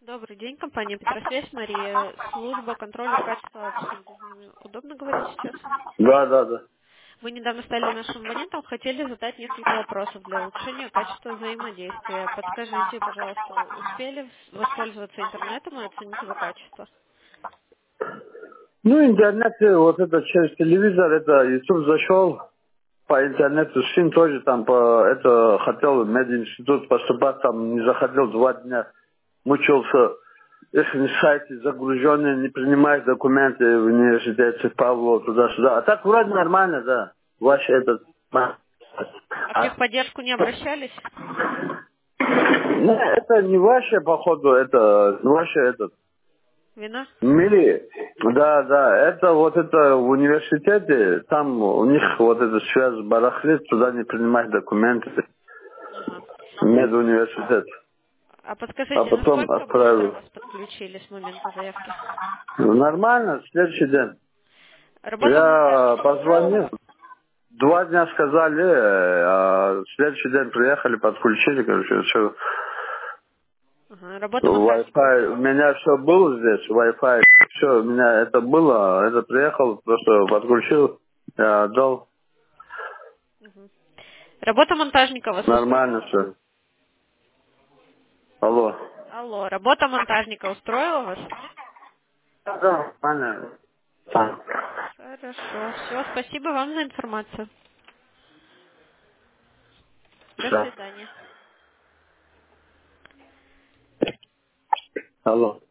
Добрый день, компания Петросвязь, Мария, служба контроля качества обслуживания. Удобно говорить сейчас? Да, да, да. Вы недавно стали нашим абонентом, хотели задать несколько вопросов для улучшения качества взаимодействия. Подскажите, пожалуйста, успели воспользоваться интернетом и оценить его качество? Ну, интернет, вот это через телевизор, это YouTube зашел, по интернету, сын тоже там, это хотел в мединститут поступать, там не заходил 2 дня, мучился. Их на сайте загруженные, не принимают документы в университете Павлова, туда-сюда. А так вроде нормально, да. Ваш этот... А в техподдержку не обращались? Ну, это не ваше, походу, это ваше, этот, Вина? Мили, да, да, это вот это в университете, там у них вот эта связь барахлит, туда не принимать документы, Ага. медуниверситет, А а подскажите, потом насколько быстро отправил. вас подключили с момента заявки? Нормально, следующий день. Работа Я монтажника устроила позвонил, вас? 2 дня сказали, а следующий день приехали, подключили, короче, все. Ага. Работа монтажника Wi-Fi, у устроила? меня все было здесь, Wi-Fi, все, у меня это было, это приехал, просто подключил, я отдал, Работа монтажника вас нормально устроила? все. Алло. Алло, работа монтажника устроила вас? Да, понятно. Хорошо. Все, спасибо вам за информацию. До Да. свидания. Алло.